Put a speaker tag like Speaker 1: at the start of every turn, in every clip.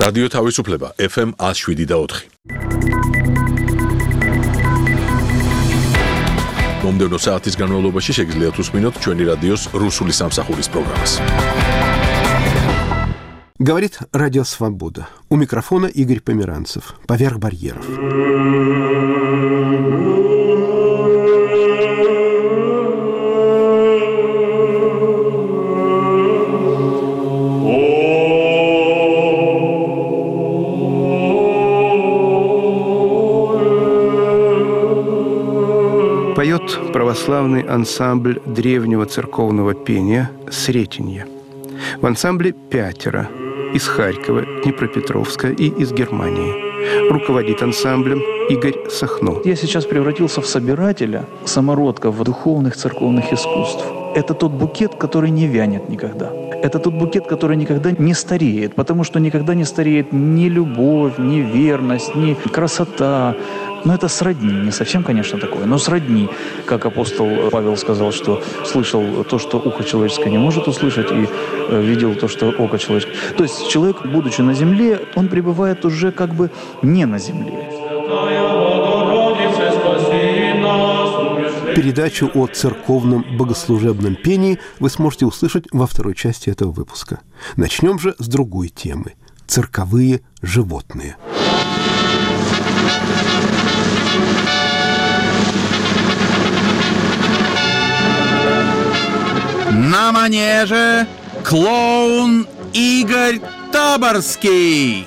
Speaker 1: რადიო თავისუფლება FM 107.4. მომდევნო საათის განმავლობაში შეგიძლიათ უსმინოთ ჩვენი რადიოს რუსული სამსახურის პროგრამას.
Speaker 2: Говорит Радио Свобода. У микрофона Игорь Померанцев. Поверх барьеров. Поет православный ансамбль древнего церковного пения «Сретенье». В ансамбле 5 из Харькова, Днепропетровска и из Германии. Руководит ансамблем Игорь Сахно.
Speaker 3: Я сейчас превратился в собирателя самородков духовных церковных искусств. Это тот букет, который не вянет никогда. Это тот букет, который никогда не стареет, потому что никогда не стареет ни любовь, ни верность, ни красота. Но это сродни, не совсем, конечно, такое, но сродни. Как апостол Павел сказал, что слышал то, что ухо человеческое не может услышать, и видел то, что око человеческое. То есть человек, будучи на земле, он пребывает уже как бы не на земле.
Speaker 2: Передачу о церковном богослужебном пении вы сможете услышать во второй части этого выпуска. Начнем же с другой темы – цирковые животные.
Speaker 4: На манеже клоун Игорь Таборский.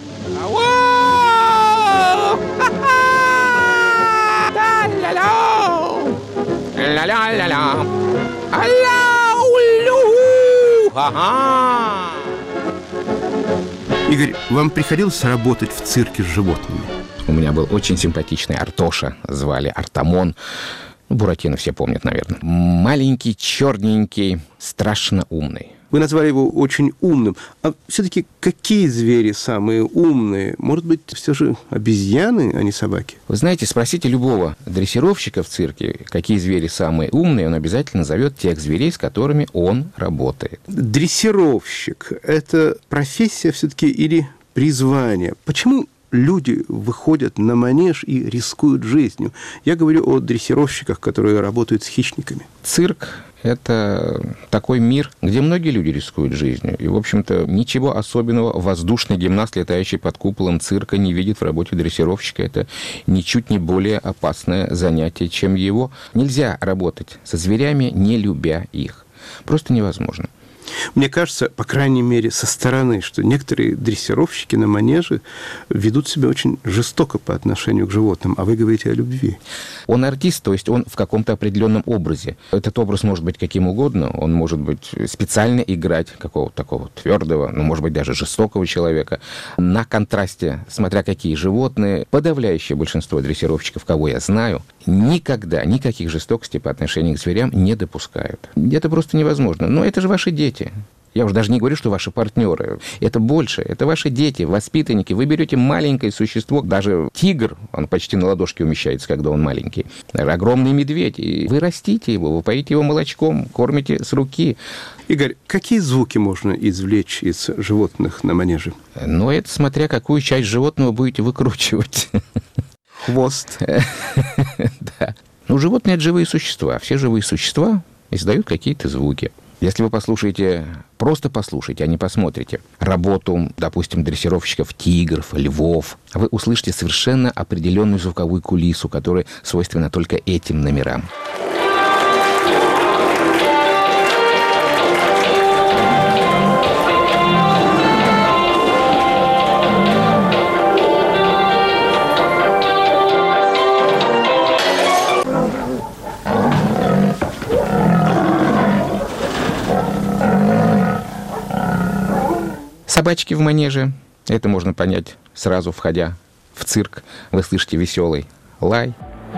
Speaker 2: Игорь, вам приходилось работать в цирке с животными?
Speaker 5: У меня был очень симпатичный Артоша, звали Артамон. Буратино все помнят, наверное. Маленький, черненький, страшно умный.
Speaker 2: Вы назвали его очень умным. А все-таки какие звери самые умные? Может быть, все же обезьяны, а не собаки?
Speaker 5: Вы знаете, спросите любого дрессировщика в цирке, какие звери самые умные, он обязательно назовет тех зверей, с которыми он работает.
Speaker 2: Дрессировщик – это профессия все-таки или призвание? Почему люди выходят на манеж и рискуют жизнью? Я говорю о дрессировщиках, которые работают с хищниками.
Speaker 5: Цирк – это такой мир, где многие люди рискуют жизнью. И, в общем-то, ничего особенного воздушный гимнаст, летающий под куполом цирка, не видит в работе дрессировщика. Это ничуть не более опасное занятие, чем его. Нельзя работать со зверями, не любя их. Просто невозможно.
Speaker 2: Мне кажется, по крайней мере, со стороны, что некоторые дрессировщики на манеже ведут себя очень жестоко по отношению к животным, а вы говорите о любви.
Speaker 5: Он артист, то есть он в каком-то определенном образе. Этот образ может быть каким угодно, он может быть специально играть какого-то такого твердого, может быть, даже жестокого человека. На контрасте, смотря какие животные, подавляющее большинство дрессировщиков, кого я знаю, никогда никаких жестокостей по отношению к зверям не допускают. Это просто невозможно. Но это же ваши дети. Я уже даже не говорю, что ваши партнеры. Это больше. Это ваши дети, воспитанники. Вы берете маленькое существо, даже тигр, он почти на ладошке умещается, когда он маленький. Даже огромный медведь. И вы растите его, вы поите его молочком, кормите с руки.
Speaker 2: Игорь, какие звуки можно извлечь из животных на манеже?
Speaker 5: Ну, это смотря какую часть животного будете выкручивать.
Speaker 2: Хвост.
Speaker 5: Да. Ну, животные – это живые существа. Все живые существа издают какие-то звуки. Если вы послушаете, просто послушайте, а не посмотрите работу, допустим, дрессировщиков тигров, львов, вы услышите совершенно определенную звуковую кулису, которая свойственна только этим номерам. Собачки в манеже. Это можно понять сразу, входя в цирк. Вы слышите веселый лай.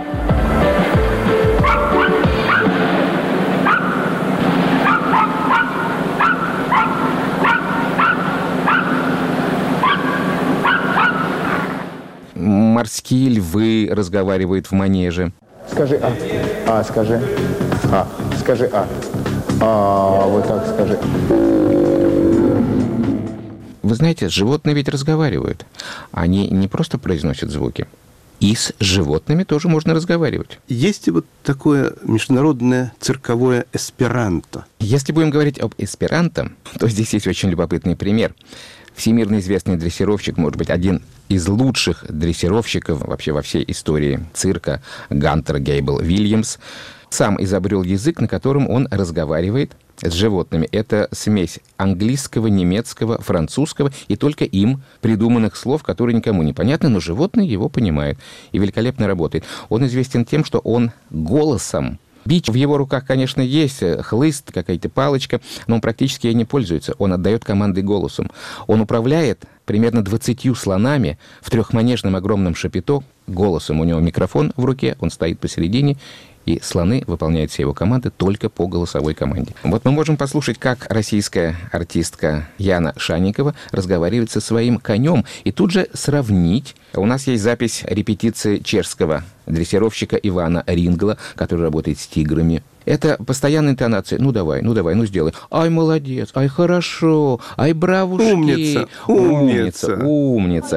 Speaker 5: Морские львы разговаривают в манеже.
Speaker 6: Скажи «а». «А», скажи. «А». Скажи «а». «А», вот так скажи.
Speaker 5: Вы знаете, животные ведь разговаривают. Они не просто произносят звуки. И с животными тоже можно разговаривать.
Speaker 2: Есть вот такое международное цирковое эсперанто.
Speaker 5: Если будем говорить об эсперанто, то здесь есть очень любопытный пример. Всемирно известный дрессировщик, может быть, один из лучших дрессировщиков вообще во всей истории цирка, Гантер Гейбл Вильямс, сам изобрел язык, на котором он разговаривает с животными. Это смесь английского, немецкого, французского и только им придуманных слов, которые никому не понятны, но животные его понимают и великолепно работает. Он известен тем, что он голосом. Бич в его руках, конечно, есть, хлыст, какая-то палочка, но он практически ей не пользуется. Он отдает команды голосом. Он управляет примерно 20 слонами в трехманежном огромном шапито голосом. У него микрофон в руке, он стоит посередине, и слоны выполняют все его команды только по голосовой команде. Вот мы можем послушать, как российская артистка Яна Шанникова разговаривает со своим конем, и тут же сравнить. У нас есть запись репетиции чешского дрессировщика Ивана Рингла, который работает с тиграми. Это постоянная интонация. Ну давай, сделай. Ай, молодец, ай, хорошо, ай, бравушки. Умница.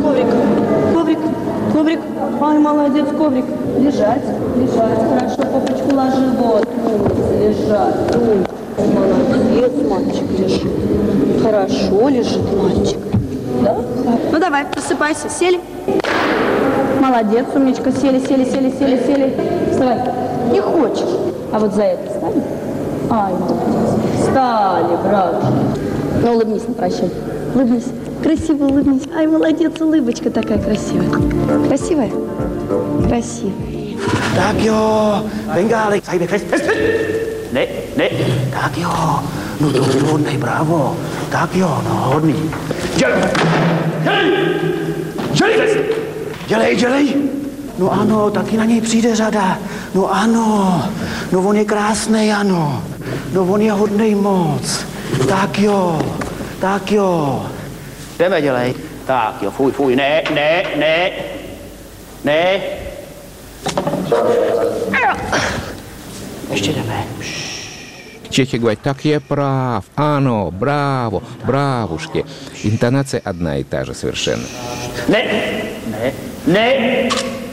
Speaker 7: Коврик. Ай, молодец, коврик. Лежать. Хорошо, попочку ложи, вот. Лежать. Молодец, мальчик, лежит. Хорошо лежит мальчик. Да? Ну давай, просыпайся. Сели? Молодец, умничка. Сели. Вставай. Не хочешь? А вот за это встали? Ай, молодец. Встали, братушки. Ну, улыбнись на прощание. Улыбнись. Красиво улыбнись. Ай, молодец, улыбочка такая красивая. Красивая? Красивая.
Speaker 8: Так, jo, Bengálik, sajde, fest. Ne, tak jo, no to je hodnej, bravo. Tak jo, no hodný. Dělej. No ano, taky na něj přijde řada. No ano, no on je krásnej, ano. No on je hodnej moc. Tak jo. Jdeme, dělej. Tak jo, fuj, ne. Ještě jdeme.
Speaker 5: Чехи говорят, так я прав, ано, браво, бравушки. Интонация одна и та же совершенно.
Speaker 8: Не.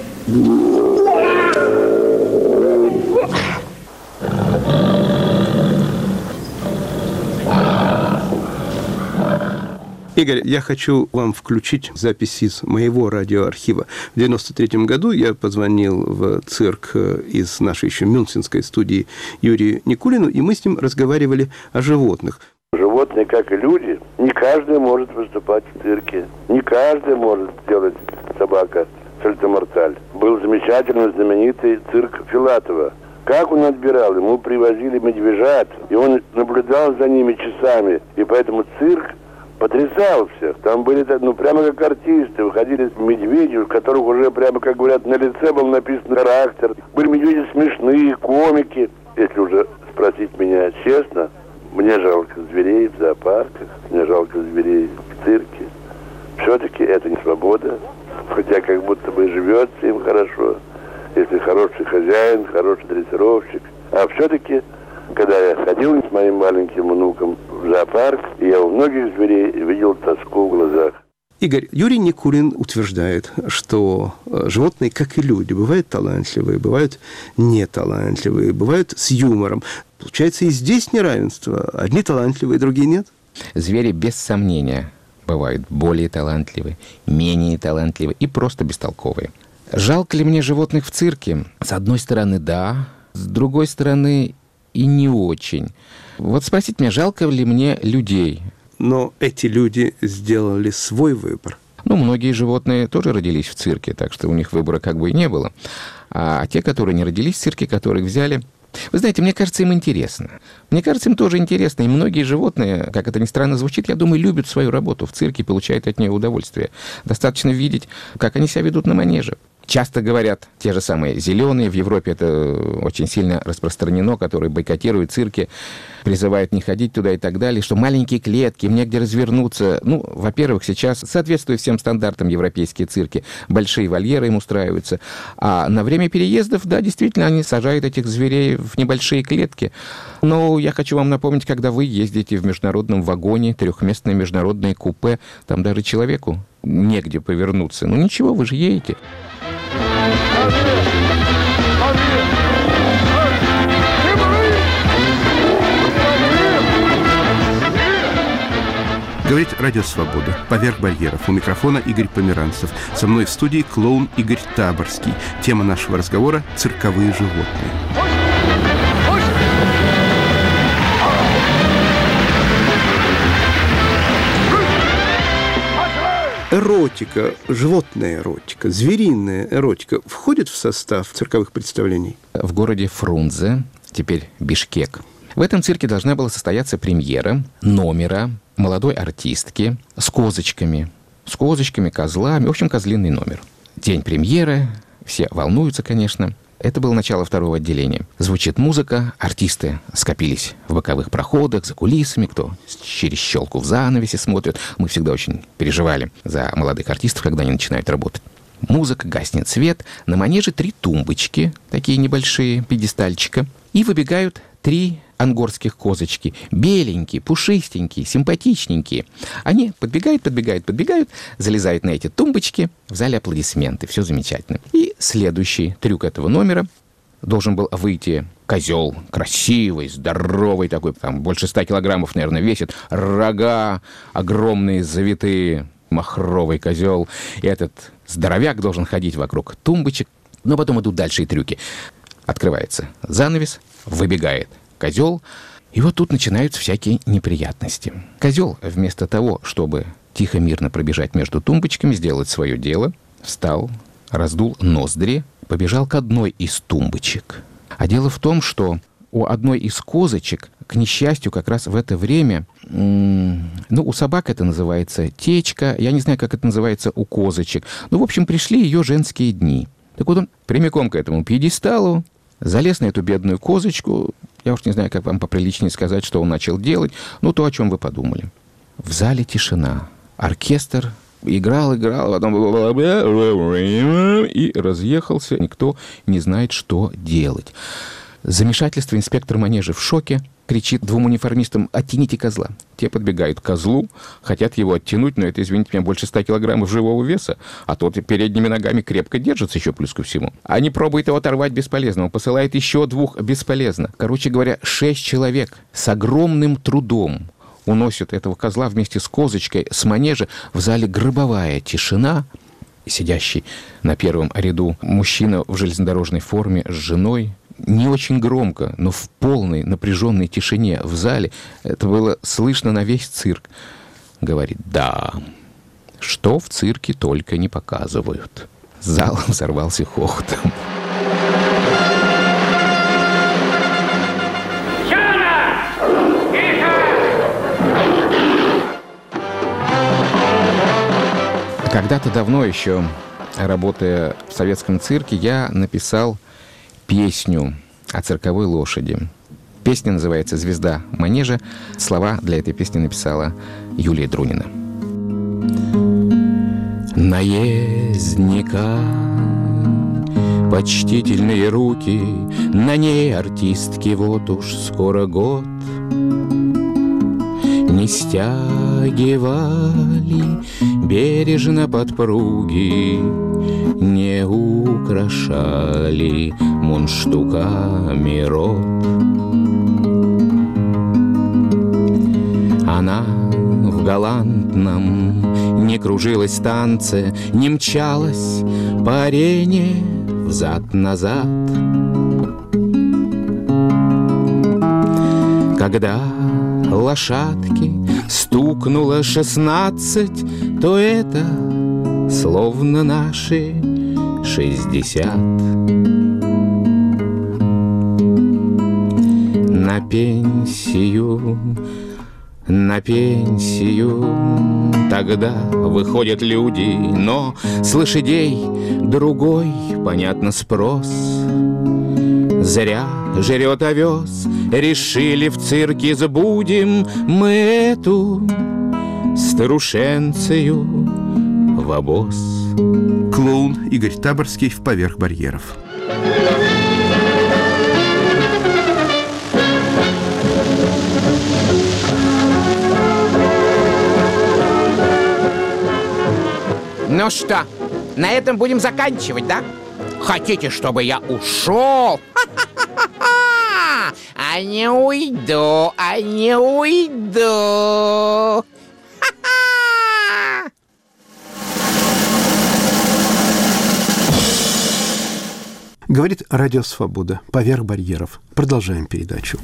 Speaker 2: Игорь, я хочу вам включить запись из моего радиоархива. В 1993 году я позвонил в цирк из нашей еще мюнхенской студии Юрию Никулину, и мы с ним разговаривали о животных.
Speaker 9: Животные, как и люди, не каждый может выступать в цирке. Не каждый может сделать собака сальто-морталь. Был замечательный, знаменитый цирк Филатова. Как он отбирал? Ему привозили медвежат, и он наблюдал за ними часами. И поэтому цирк потрясал всех. Там были, прямо как артисты, выходили медведи, у которых уже, прямо, как говорят, на лице был написан характер. Были медведи смешные, комики. Если уже спросить меня честно, мне жалко зверей в зоопарках, мне жалко зверей в цирке. Все-таки это не свобода, хотя как будто бы живется им хорошо, если хороший хозяин, хороший дрессировщик. А все-таки, когда я ходил с моим маленьким внуком в зоопарк, я у многих зверей видел тоску в глазах.
Speaker 2: Игорь, Юрий Никулин утверждает, что животные, как и люди, бывают талантливые, бывают неталантливые, бывают с юмором. Получается, и здесь неравенство. Одни талантливые, другие нет?
Speaker 5: Звери, без сомнения, бывают более талантливые, менее талантливые и просто бестолковые. Жалко ли мне животных в цирке? С одной стороны, да. С другой стороны, и не очень. Вот спросите меня, жалко ли мне людей?
Speaker 2: Но эти люди сделали свой выбор.
Speaker 5: Многие животные тоже родились в цирке, так что у них выбора как бы и не было. А те, которые не родились в цирке, которых взяли... Вы знаете, мне кажется, им интересно. Мне кажется, им тоже интересно. И многие животные, как это ни странно звучит, я думаю, любят свою работу в цирке и получают от нее удовольствие. Достаточно видеть, как они себя ведут на манеже. Часто говорят те же самые зеленые, в Европе это очень сильно распространено, которые бойкотируют цирки, призывают не ходить туда и так далее, что маленькие клетки, им негде развернуться. Ну, во-первых, сейчас, соответствуя всем стандартам, европейские цирки, большие вольеры им устраиваются. А на время переездов, да, действительно, они сажают этих зверей в небольшие клетки. Но я хочу вам напомнить, когда вы ездите в международном вагоне, трехместное международное купе, там даже человеку негде повернуться. Ну ничего, вы же едете.
Speaker 2: Говорит Радио Свобода. Поверх барьеров. У микрофона Игорь Померанцев. Со мной в студии клоун Игорь Таборский. Тема нашего разговора – цирковые животные. Эротика, животная эротика, звериная эротика входит в состав цирковых представлений?
Speaker 5: В городе Фрунзе, теперь Бишкек, в этом цирке должна была состояться премьера номера молодой артистки с козочками, козлами, в общем, козлиный номер. День премьеры, все волнуются, конечно. Это было начало второго отделения. Звучит музыка, артисты скопились в боковых проходах, за кулисами, кто через щелку в занавесе смотрит. Мы всегда очень переживали за молодых артистов, когда они начинают работать. Музыка, гаснет свет, на манеже 3 тумбочки, такие небольшие, пьедестальчика, и выбегают 3 ангорских козочки, беленькие, пушистенькие, симпатичненькие. Они подбегают, залезают на эти тумбочки, в зале аплодисменты, все замечательно. И следующий трюк этого номера: должен был выйти козел, красивый, здоровый такой, там больше 100 килограммов, наверное, весит, рога огромные, завитые, махровый козел. И этот здоровяк должен ходить вокруг тумбочек. Но потом идут дальше и трюки. Открывается занавес, выбегает козел, и вот тут начинаются всякие неприятности. Козел, вместо того, чтобы тихо, мирно пробежать между тумбочками, сделать свое дело, встал, раздул ноздри, побежал к одной из тумбочек. А дело в том, что у одной из козочек, к несчастью, как раз в это время, у собак это называется течка, я не знаю, как это называется у козочек. В общем, пришли ее женские дни. Так вот он прямиком к этому пьедесталу залез на эту бедную козочку. Я уж не знаю, как вам поприличнее сказать, что он начал делать. То, о чем вы подумали. В зале тишина. Оркестр играл, потом и разъехался. Никто не знает, что делать. Замешательство. Инспектор манежа в шоке. Кричит 2 униформистам: оттяните козла. Те подбегают к козлу, хотят его оттянуть, но это, извините меня, больше 100 килограммов живого веса, а тот передними ногами крепко держится еще плюс ко всему. Они пробуют его оторвать, бесполезно. Он посылает еще 2, бесполезно. Короче говоря, 6 человек с огромным трудом уносят этого козла вместе с козочкой с манежа. В зале гробовая тишина. Сидящий на первом ряду мужчина в железнодорожной форме с женой, не очень громко, но в полной напряженной тишине в зале, это было слышно на весь цирк, говорит: да, что в цирке только не показывают. Зал взорвался хохотом. Когда-то давно еще, работая в советском цирке, я написал песню о цирковой лошади. Песня называется «Звезда манежа». Слова для этой песни написала Юлия Друнина. Наездника почтительные руки, на ней артистки вот уж скоро год. Не стягивали бережно подпруги, не украшали мундштуками рот. Она в галантном не кружилась танце, не мчалась по арене взад-назад. Когда лошадке стукнуло 16, то это словно наши 60. На пенсию на пенсию. Тогда выходят люди, но с лошадей другой, понятно, спрос. Зря жрет овес, решили в цирке сбудем мы эту старушенцию в обоз.
Speaker 2: Клоун Игорь Таборский в «Поверх барьеров».
Speaker 5: Ну что, на этом будем заканчивать, да? Хотите, чтобы я ушел? А не уйду, а не уйду.
Speaker 2: Говорит Радио Свобода. «Поверх барьеров». Продолжаем передачу.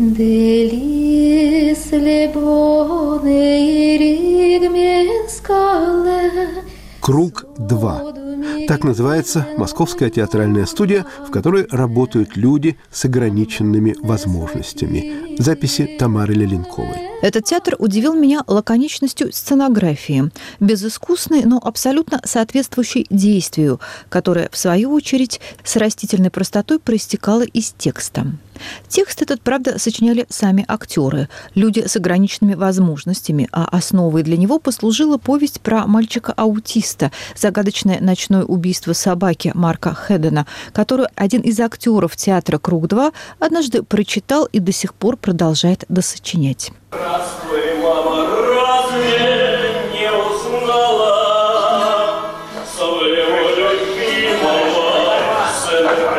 Speaker 2: «Круг 2». Так называется московская театральная студия, в которой работают люди с ограниченными возможностями. Записи Тамары Леленковой.
Speaker 10: Этот театр удивил меня лаконичностью сценографии, безыскусной, но абсолютно соответствующей действию, которое, в свою очередь, с растительной простотой проистекало из текста. Текст этот, правда, сочиняли сами актеры, люди с ограниченными возможностями, а основой для него послужила повесть про мальчика-аутиста, загадочное ночное убийство собаки Марка Хедена, которую один из актеров театра «Круг-2» однажды прочитал и до сих пор продолжает досочинять.
Speaker 11: Здравствуй, мама, разве не узнала своего любимого сына?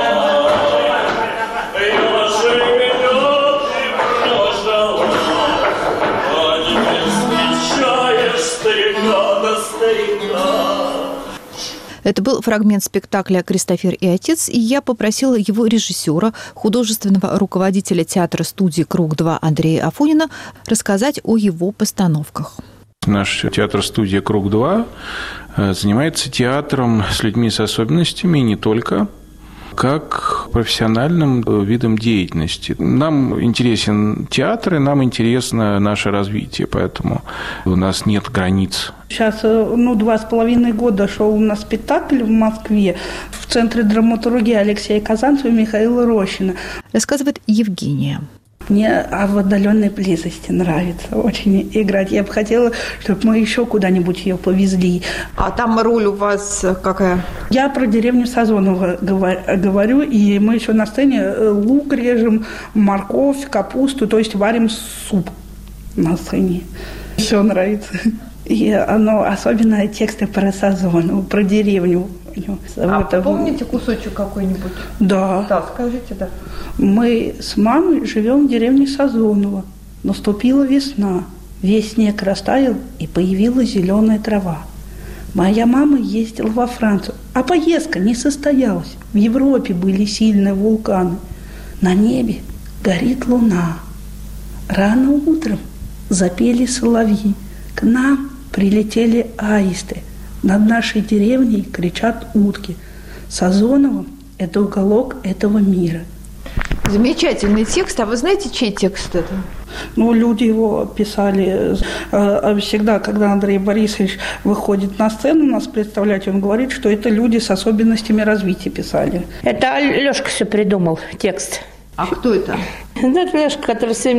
Speaker 10: Это был фрагмент спектакля «Кристофер и отец», и я попросила его режиссера, художественного руководителя театра-студии «Круг-2» Андрея Афонина рассказать о его постановках.
Speaker 12: Наш театр-студия «Круг-2» занимается театром с людьми с особенностями, и не только, как профессиональным видом деятельности. Нам интересен театр, и нам интересно наше развитие, поэтому у нас нет границ.
Speaker 13: Сейчас 2,5 года шел у нас спектакль в Москве в Центре драматургии Алексея Казанцева и Михаила Рощина.
Speaker 10: Рассказывает Евгения.
Speaker 13: Мне в отдаленной близости нравится очень играть. Я бы хотела, чтобы мы еще куда-нибудь ее повезли.
Speaker 10: А там роль у вас какая?
Speaker 13: Я про деревню Сазонова говорю, и мы еще на сцене лук режем, морковь, капусту, то есть варим суп на сцене. Все нравится. И особенно тексты про Сазонову, про деревню.
Speaker 10: Помните кусочек какой-нибудь?
Speaker 13: Да.
Speaker 10: Да, скажите, да.
Speaker 13: Мы с мамой живем в деревне Сазоново. Наступила весна. Весь снег растаял, и появилась зеленая трава. Моя мама ездила во Францию, а поездка не состоялась. В Европе были сильные вулканы. На небе горит луна. Рано утром запели соловьи. К нам прилетели аисты. Над нашей деревней кричат утки. Сазоново – это уголок этого мира.
Speaker 10: Замечательный текст. А вы знаете, чей текст это?
Speaker 13: Люди его писали. Всегда, когда Андрей Борисович выходит на сцену нас представлять, он говорит, что это люди с особенностями развития писали.
Speaker 14: Это Лёшка все придумал, текст.
Speaker 10: А кто это?
Speaker 14: Это Лёшка, который все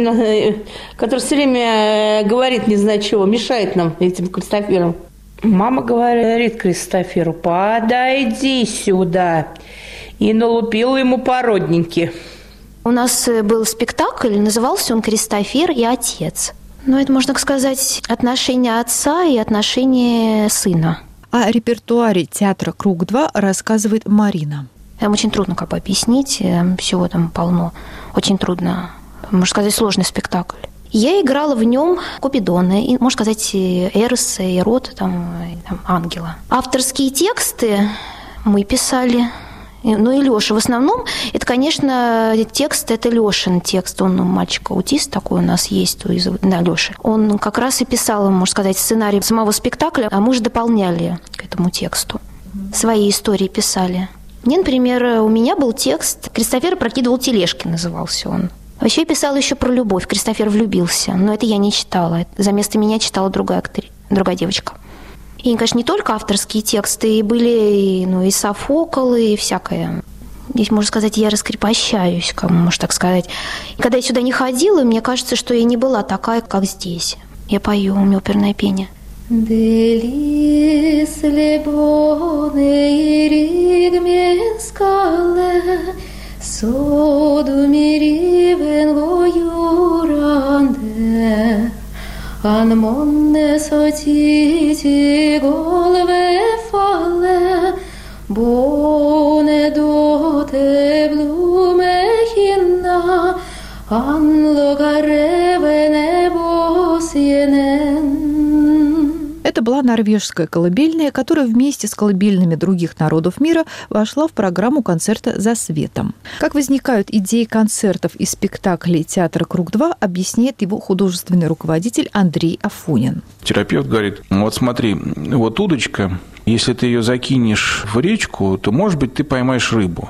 Speaker 14: время говорит не знаю чего, мешает нам этим Кристофером. Мама говорит Кристоферу: подойди сюда. И налупила ему породненьки.
Speaker 15: У нас был спектакль, назывался он «Кристофер и отец». Это, можно сказать, отношения отца и отношения сына.
Speaker 10: О репертуаре театра «Круг-2» рассказывает Марина.
Speaker 15: Очень трудно объяснить, всего там полно. Очень трудно, можно сказать, сложный спектакль. Я играла в нем Купидона, и, можно сказать, Эроса, Ирота, ангела. Авторские тексты мы писали. И Лёша в основном, это, конечно, текст, это Лёшин текст. Он мальчик-аутист такой у нас есть, Лёша. Он как раз и писал, можно сказать, сценарий самого спектакля, а мы же дополняли к этому тексту. Свои истории писали. Мне, например, у меня был текст «Кристофер прокидывал тележки», назывался он. Вообще я писала еще про любовь. Кристофер влюбился, но это я не читала. За место меня читала другая девочка. И, конечно, не только авторские тексты, и были и Софокл, и всякое. Здесь, можно сказать, я раскрепощаюсь, можно так сказать. И когда я сюда не ходила, мне кажется, что я не была такая, как здесь. Я пою, у меня оперное пение. Делис лебоне иригме скале, соду миривен воюранде, анмонне сотити голове фале, боне доте блуме хинна, анлогаревене босьенен.
Speaker 10: Это была норвежская колыбельная, которая вместе с колыбельными других народов мира вошла в программу концерта «За светом». Как возникают идеи концертов и спектаклей театра «Круг-2», объясняет его художественный руководитель Андрей Афонин.
Speaker 12: Терапевт говорит: вот смотри, вот удочка, если ты ее закинешь в речку, то, может быть, ты поймаешь рыбу.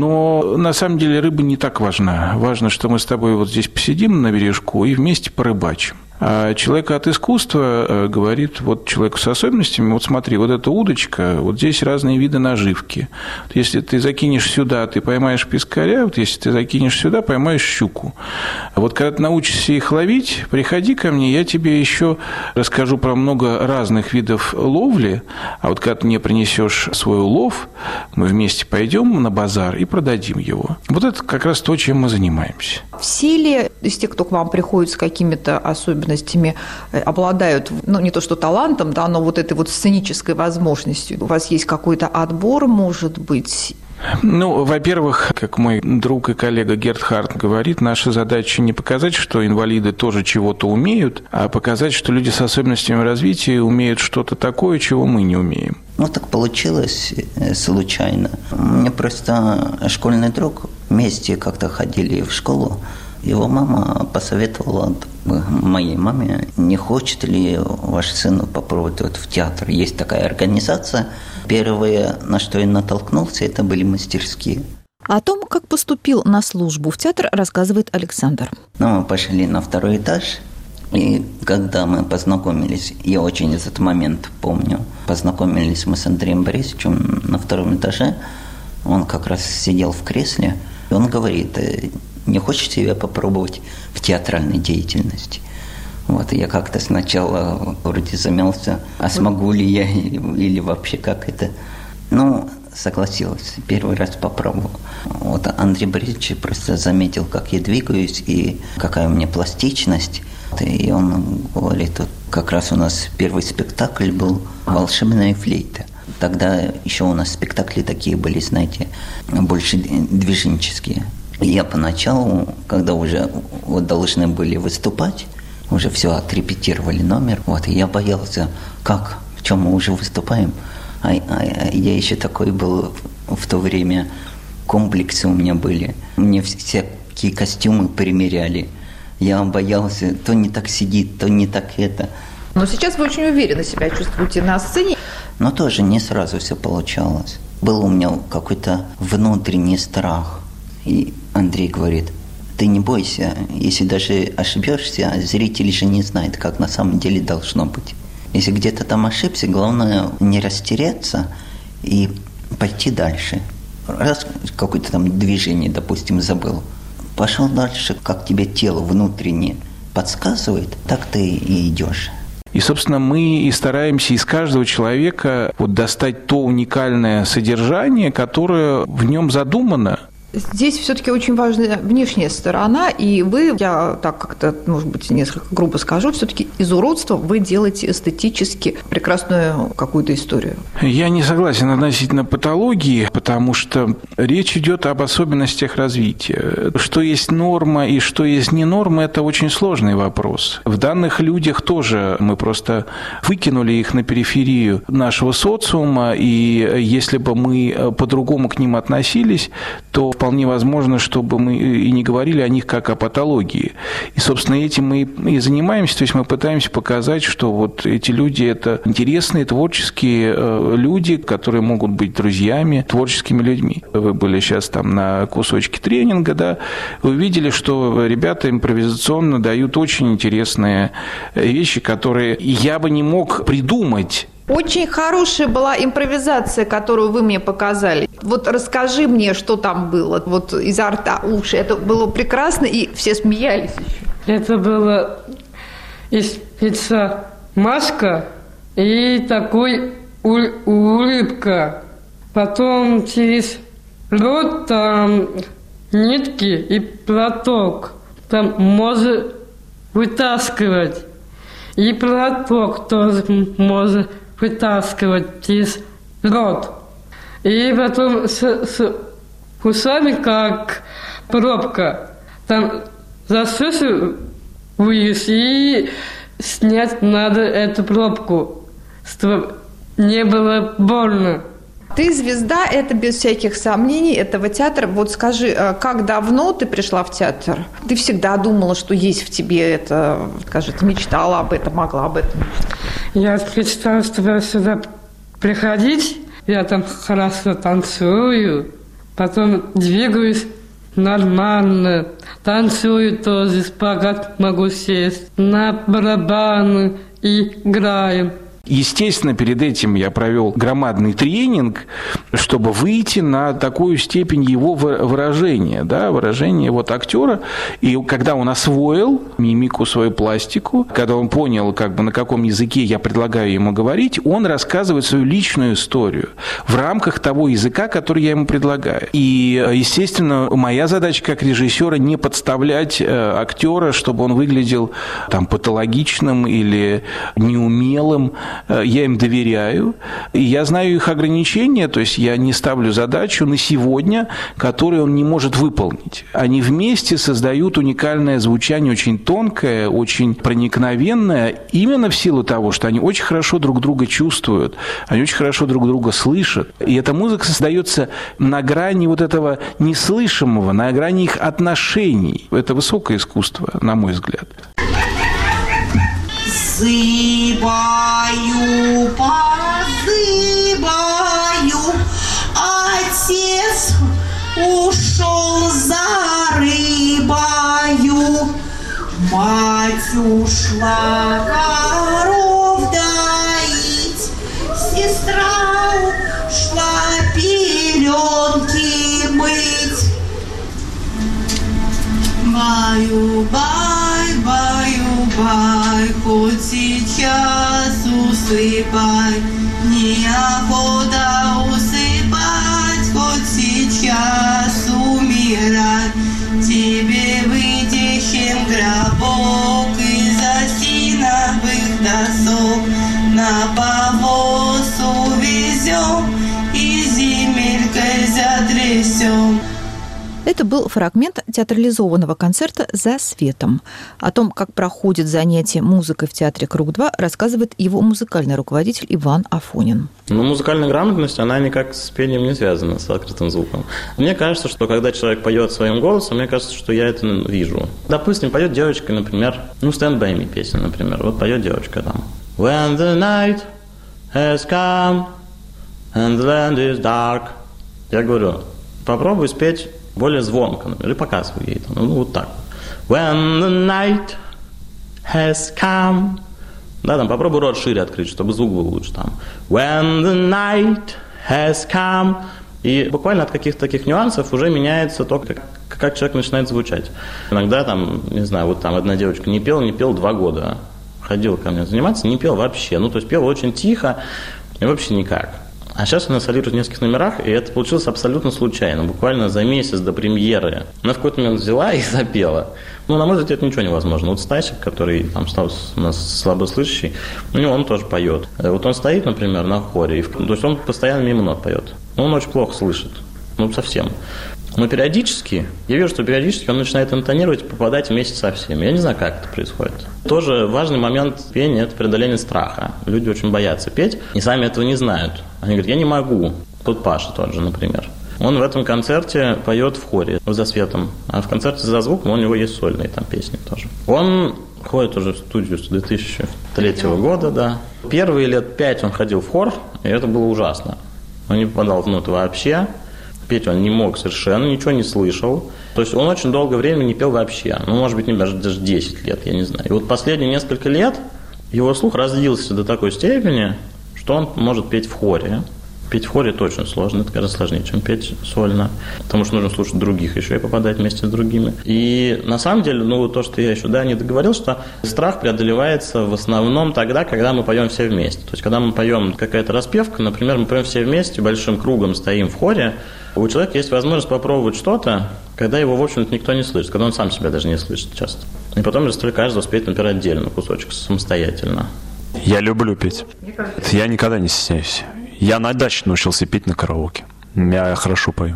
Speaker 12: Но на самом деле рыба не так важна. Важно, что мы с тобой вот здесь посидим на бережку и вместе порыбачим. А человек от искусства говорит вот человеку с особенностями: вот смотри, вот эта удочка, вот здесь разные виды наживки. Вот если ты закинешь сюда, ты поймаешь пескаря, вот если ты закинешь сюда, поймаешь щуку. А вот когда ты научишься их ловить, приходи ко мне, я тебе еще расскажу про много разных видов ловли. А вот когда ты мне принесешь свой улов, мы вместе пойдем на базар и продадим его. Вот это как раз то, чем мы занимаемся.
Speaker 10: Все ли из тех, кто к вам приходит с какими-то особенностями, обладают, не то что талантом, да, но вот этой вот сценической возможностью? У вас есть какой-то отбор, может быть?
Speaker 12: Во-первых, как мой друг и коллега Гертхард говорит, наша задача не показать, что инвалиды тоже чего-то умеют, а показать, что люди с особенностями развития умеют что-то такое, чего мы не умеем.
Speaker 16: Так получилось случайно. Мне просто школьный друг, вместе как-то ходили в школу. Его мама посоветовала моей маме: не хочет ли ваш сын попробовать в театр. Есть такая организация. Первое, на что я натолкнулся, это были мастерские.
Speaker 10: О том, как поступил на службу в театр, рассказывает Александр.
Speaker 16: Мы пошли на 2-й этаж. И когда мы познакомились, я очень этот момент помню, познакомились мы с Андреем Борисовичем на 2-м этаже. Он как раз сидел в кресле. И он говорит: не хочешь себя попробовать в театральной деятельности? Я как-то сначала вроде замялся, а смогу ли я или вообще как это. Согласилась, первый раз попробовал. Андрей Борисович просто заметил, как я двигаюсь и какая у меня пластичность. И он говорит: как раз у нас первый спектакль был «Волшебная флейта». Тогда еще у нас спектакли такие были, знаете, больше движенческие. Я поначалу, когда уже должны были выступать, уже все отрепетировали номер, и я боялся, в чем мы уже выступаем. А я еще такой был в то время, комплексы у меня были. Мне всякие костюмы примеряли. Я боялся, то не так сидит, то не так это.
Speaker 10: Но сейчас вы очень уверенно себя чувствуете на сцене.
Speaker 16: Но тоже не сразу все получалось. Был у меня какой-то внутренний страх. И Андрей говорит: ты не бойся, если даже ошибешься, зритель же не знает, как на самом деле должно быть. Если где-то там ошибся, главное не растеряться и пойти дальше. Раз какое-то там движение, допустим, забыл, пошел дальше, как тебе тело внутренне подсказывает, так ты и идешь.
Speaker 12: И, собственно, мы и стараемся из каждого человека достать то уникальное содержание, которое в нем задумано.
Speaker 10: Здесь все-таки очень важна внешняя сторона, и вы, я так как-то, может быть, несколько грубо скажу, все-таки из уродства вы делаете эстетически прекрасную какую-то историю.
Speaker 12: Я не согласен относительно патологии, потому что речь идет об особенностях развития. Что есть норма и что есть не норма, это очень сложный вопрос. В данных людях тоже мы просто выкинули их на периферию нашего социума, и если бы мы по-другому к ним относились, то вполне возможно, чтобы мы и не говорили о них как о патологии. И, собственно, этим мы и занимаемся, то есть мы пытаемся показать, что вот эти люди – это интересные, творческие люди, которые могут быть друзьями, творческими людьми. Вы были сейчас там на кусочке тренинга, да, вы увидели, что ребята импровизационно дают очень интересные вещи, которые я бы не мог придумать.
Speaker 10: Очень хорошая была импровизация, которую вы мне показали. Вот расскажи мне, что там было. Вот изо рта, уши. Это было прекрасно, и все смеялись еще.
Speaker 17: Это было из лица маска и такой улыбка. Потом через рот там нитки и платок. Там можно вытаскивать. И платок тоже можно вытаскивать через рот. И потом с усами как пробка. Там засусываешь и снять надо эту пробку, чтобы не было больно.
Speaker 10: Ты звезда, это без всяких сомнений, этого театра. Вот скажи, как давно ты пришла в театр? Ты всегда думала, что есть в тебе это, скажи, ты мечтала об этом, могла об этом мечтать?
Speaker 17: Я мечтала, чтобы сюда приходить. Я там хорошо танцую, потом двигаюсь нормально. Танцую тоже, спагат могу сесть, на барабаны играем.
Speaker 12: Естественно, перед этим я провел громадный тренинг, чтобы выйти на такую степень его выражения, да, выражения вот актера. И когда он освоил мимику, свою пластику, когда он понял, как бы, на каком языке я предлагаю ему говорить, он рассказывает свою личную историю в рамках того языка, который я ему предлагаю. И, естественно, моя задача как режиссера не подставлять актера, чтобы он выглядел там патологичным или неумелым. Я им доверяю, и я знаю их ограничения, то есть я не ставлю задачу на сегодня, которую он не может выполнить. Они вместе создают уникальное звучание, очень тонкое, очень проникновенное, именно в силу того, что они очень хорошо друг друга чувствуют, они очень хорошо друг друга слышат. И эта музыка создается на грани вот этого неслышимого, на грани их отношений. Это высокое искусство, на мой взгляд.
Speaker 18: Зыбаю, позыбаю, отец ушел за рыбою, мать ушла коров доить, сестра ушла пеленки мыть. Баю-бай, баю-бай, хоть сейчас усыпай, неохота усыпать, хоть сейчас умирай. Тебе вытащим гробок из осиновых досок, на повоз увезем и земелькой затрясем.
Speaker 10: Это был фрагмент театрализованного концерта «За светом». О том, как проходит занятие музыкой в театре «Круг-2», рассказывает его музыкальный руководитель Иван Афонин.
Speaker 19: Музыкальная грамотность, она никак с пением не связана, с открытым звуком. Мне кажется, что когда человек поет своим голосом, мне кажется, что я это вижу. Допустим, поет девочка, например, «Stand By Me» песня, например. Вот поет девочка там. When the night has come and the land is dark. Я говорю, попробуй спеть более звонко, например, и показываю ей там, ну вот так. When the night has come. Да, там попробуй рот шире открыть, чтобы звук был лучше там. When the night has come. И буквально от каких-то таких нюансов уже меняется то, как человек начинает звучать. Иногда там, не знаю, вот там одна девочка не пела 2 года. Ходила ко мне заниматься, не пела вообще. Ну, то есть пела очень тихо и вообще никак. А сейчас она солирует в нескольких номерах, и это получилось абсолютно случайно, буквально за месяц до премьеры. Она в какой-то момент взяла и запела. Ну, на мой взгляд, это ничего невозможно. Вот Стасик, который там стал у нас слабослышащий, он тоже поет. Вот он стоит, например, на хоре, то есть он постоянно мимо нот поет. Он очень плохо слышит, ну, совсем. Но периодически, я вижу, что периодически он начинает интонировать и попадать вместе со всеми. Я не знаю, как это происходит. Тоже важный момент пения – это преодоление страха. Люди очень боятся петь и сами этого не знают. Они говорят, я не могу. Тут Паша тот же, например. Он в этом концерте поет в хоре «За светом», а в концерте «За звуком» у него есть сольные там песни тоже. Он ходит уже в студию с 2003 года, да. Первые лет 5 он ходил в хор, и это было ужасно. Он не попадал в ноты вообще. Петь он не мог совершенно, ничего не слышал. То есть он очень долгое время не пел вообще. Ну, может быть, даже 10 лет, я не знаю. И вот последние несколько лет его слух развился до такой степени, что он может петь в хоре. Петь в хоре это очень сложно, это гораздо сложнее, чем петь сольно, потому что нужно слушать других еще и попадать вместе с другими. И на самом деле, то, что я еще не договорил, что страх преодолевается в основном тогда, когда мы поем все вместе. То есть, когда мы поем какая-то распевка, например, мы поем все вместе, большим кругом стоим в хоре, у человека есть возможность попробовать что-то, когда его, в общем-то, никто не слышит, когда он сам себя даже не слышит часто. И потом, если каждый успеет, например, отдельно кусочек самостоятельно.
Speaker 20: Я люблю петь. Я никогда не стесняюсь. Я на даче научился петь на караоке. Я хорошо пою.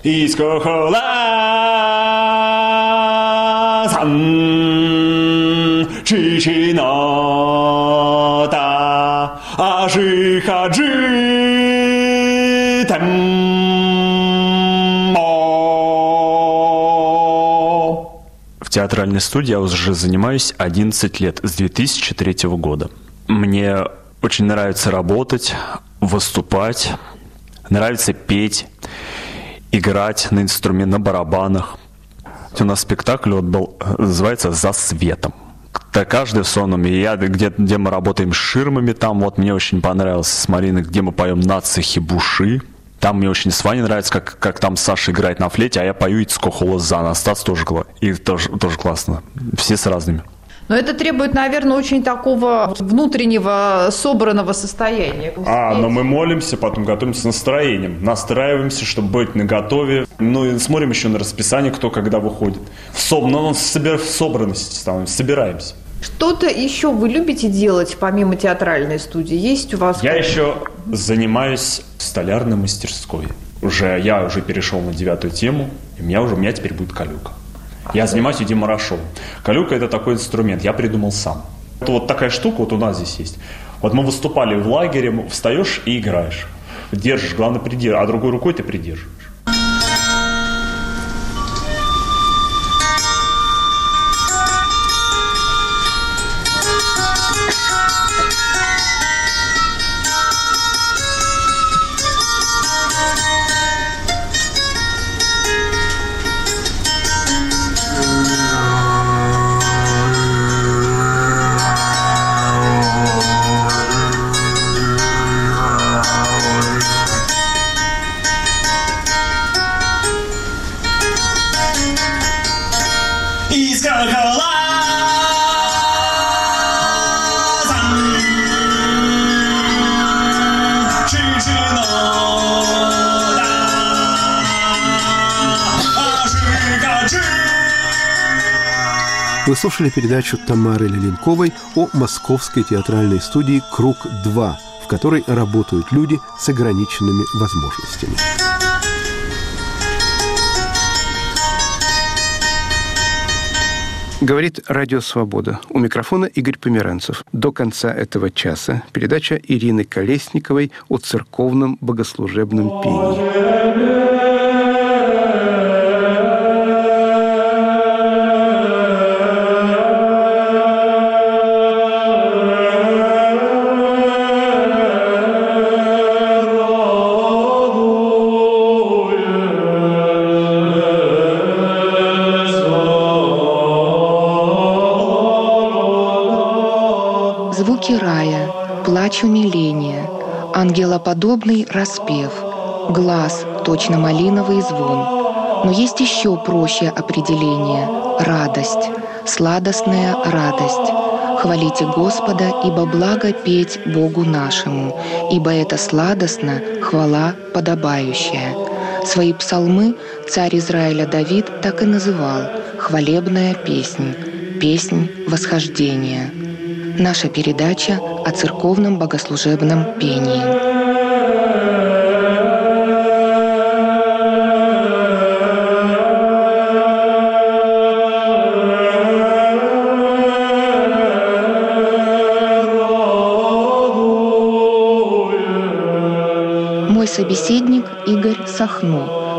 Speaker 20: В театральной студии я уже занимаюсь 11 лет, с 2003 года. Мне очень нравится работать, выступать, нравится петь, играть на инструменте, на барабанах. У нас спектакль был, называется «За светом». Каждый сон, где мы работаем с ширмами, там мне очень понравилось с Мариной, где мы поем «На цехе буши». Там мне очень с Ваней нравится, как там Саша играет на флейте, а я пою «Ицко холозана». Стас тоже классно. Все с разными.
Speaker 10: Но это требует, наверное, очень такого внутреннего собранного состояния.
Speaker 20: Но мы молимся, потом готовимся с настроением. Настраиваемся, чтобы быть наготове. И смотрим еще на расписание, кто когда выходит. В собранности собираемся.
Speaker 10: Что-то еще вы любите делать помимо театральной студии? Есть у вас?
Speaker 20: Я еще занимаюсь в столярной мастерской. Я уже перешел на 9-ю тему, и у меня теперь будет калюка. Я занимаюсь этим марашом. Калюка – это такой инструмент, я придумал сам. Это такая штука, у нас здесь есть. Мы выступали в лагере, встаешь и играешь. Держишь, главное придерживаешь, а другой рукой ты придерживаешь.
Speaker 2: Вы слушали передачу Тамары Леленковой о московской театральной студии «Круг-2», в которой работают люди с ограниченными возможностями. Говорит Радио Свобода. У микрофона Игорь Померанцев. До конца этого часа передача Ирины Колесниковой о церковном богослужебном пении.
Speaker 21: Звуки рая, плач умиления, ангелоподобный распев, глаз, точно малиновый звон. Но есть еще проще определение – радость, сладостная радость. Хвалите Господа, ибо благо петь Богу нашему, ибо это сладостно, хвала подобающая. Свои псалмы царь Израиля Давид так и называл – хвалебная песнь, песнь восхождения. Наша передача о церковном богослужебном пении. Мой собеседник Игорь Сахно,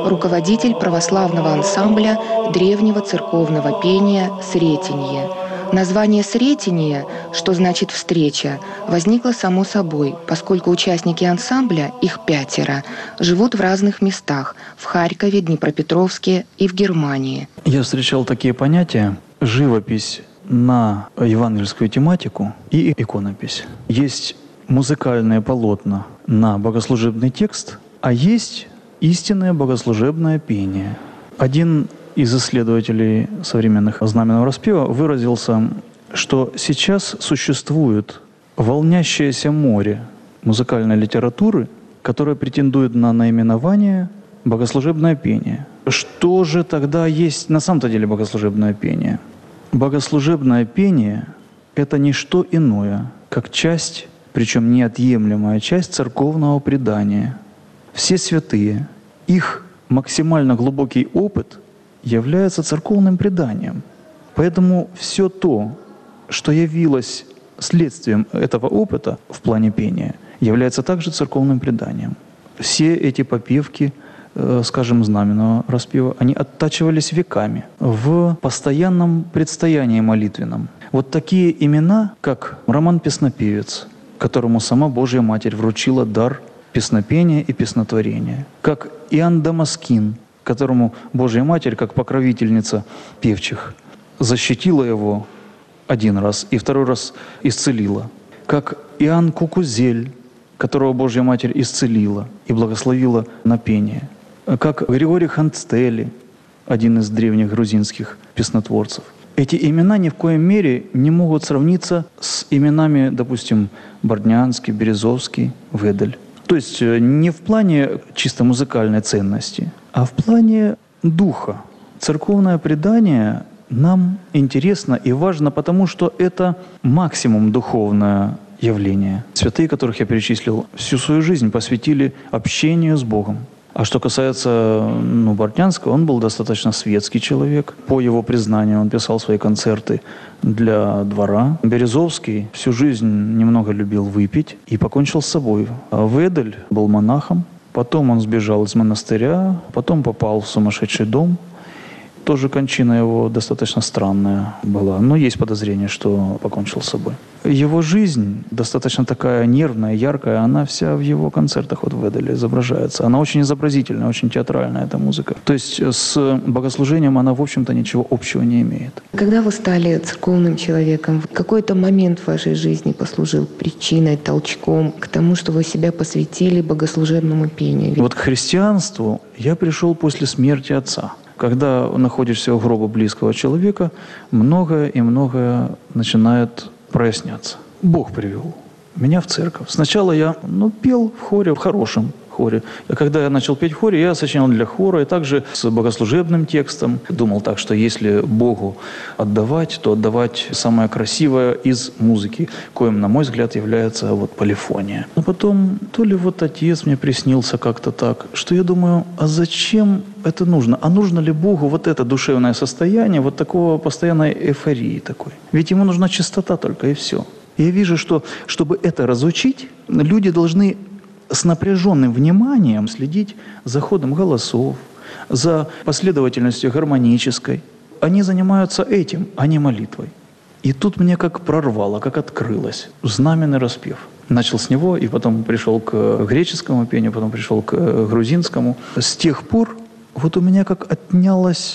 Speaker 21: руководитель православного ансамбля древнего церковного пения «Сретенье». Название «Сретенье», что значит «встреча», возникло само собой, поскольку участники ансамбля, их 5, живут в разных местах – в Харькове, Днепропетровске и в Германии.
Speaker 3: Я встречал такие понятия – живопись на евангельскую тематику и иконопись. Есть музыкальные полотна на богослужебный текст, а есть истинное богослужебное пение. Один из исследователей современных знаменного распева выразился, что сейчас существует волнящееся море музыкальной литературы, которая претендует на наименование богослужебное пение. Что же тогда есть на самом-то деле богослужебное пение? Богослужебное пение – это не что иное, как часть, причем неотъемлемая часть церковного предания. Все святые, их максимально глубокий опыт является церковным преданием. Поэтому все то, что явилось следствием этого опыта в плане пения, является также церковным преданием. Все эти попевки, скажем, знаменного распева, они оттачивались веками в постоянном предстоянии молитвенном. Вот такие имена, как Роман Песнопевец, которому сама Божья Матерь вручила дар песнопения и песнотворения, как Иоанн Дамаскин, которому Божья Матерь, как покровительница певчих, защитила его один раз и второй раз исцелила, как Иоанн Кукузель, которого Божья Матерь исцелила и благословила на пение, как Григорий Ханцтели, один из древних грузинских песнотворцев. Эти имена ни в коем мере не могут сравниться с именами, допустим, Борднянский, Березовский, Ведель. То есть не в плане чисто музыкальной ценности, а в плане духа. Церковное предание нам интересно и важно, потому что это максимум духовное явление. Святые, которых я перечислил, всю свою жизнь посвятили общению с Богом. А что касается Борднянского, он был достаточно светский человек. По его признанию он писал свои концерты для двора. Березовский всю жизнь немного любил выпить и покончил с собой. А Ведель был монахом, потом он сбежал из монастыря, потом попал в сумасшедший дом. Тоже кончина его достаточно странная была, но есть подозрение, что покончил с собой. Его жизнь достаточно такая нервная, яркая, она вся в его концертах вот в Веделе изображается. Она очень изобразительная, очень театральная, эта музыка. То есть с богослужением она, в общем-то, ничего общего не имеет.
Speaker 21: Когда вы стали церковным человеком, какой-то момент в вашей жизни послужил причиной, толчком к тому, что вы себя посвятили богослужебному пению?
Speaker 3: Вот к христианству я пришел после смерти отца. Когда находишься у гроба близкого человека, многое и многое начинает проясняться. Бог привел меня в церковь. Сначала я пел в хоре, в хорошем хоре. А когда я начал петь в хоре, я сочинял для хора и также с богослужебным текстом. Думал так, что если Богу отдавать, то отдавать самое красивое из музыки, коим, на мой взгляд, является полифония. Но потом то ли отец мне приснился как-то так, что я думаю, а зачем это нужно? А нужно ли Богу это душевное состояние, такого постоянной эйфории такой? Ведь ему нужна чистота только и все. И я вижу, что чтобы это разучить, люди должны с напряженным вниманием следить за ходом голосов, за последовательностью гармонической. Они занимаются этим, а не молитвой. И тут мне как прорвало, как открылось. Знаменный распев. Начал с него, и потом пришел к греческому пению, потом пришел к грузинскому. С тех пор у меня как отнялось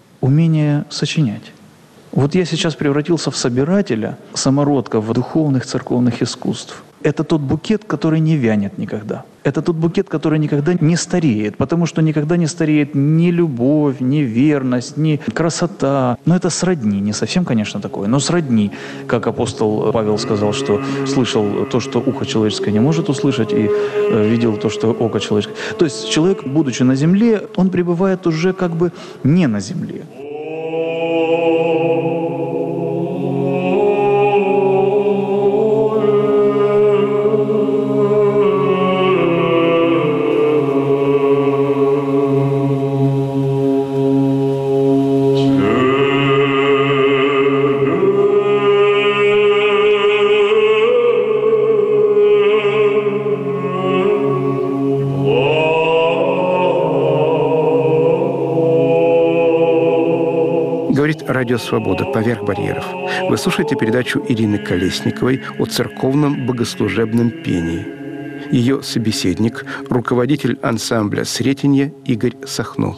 Speaker 3: умение сочинять. Я сейчас превратился в собирателя, самородка в духовных церковных искусств. Это тот букет, который не вянет никогда. Это тот букет, который никогда не стареет, потому что никогда не стареет ни любовь, ни верность, ни красота. Но это сродни, не совсем, конечно, такое, но сродни. Как апостол Павел сказал, что слышал то, что ухо человеческое не может услышать, и видел то, что око человеческое. То есть человек, будучи на земле, он пребывает уже как бы не на земле.
Speaker 11: Oh
Speaker 2: Радио «Свобода. Поверх барьеров». Вы слушаете передачу Ирины Колесниковой о церковном богослужебном пении. Ее собеседник – руководитель ансамбля «Сретенье» Игорь Сахно.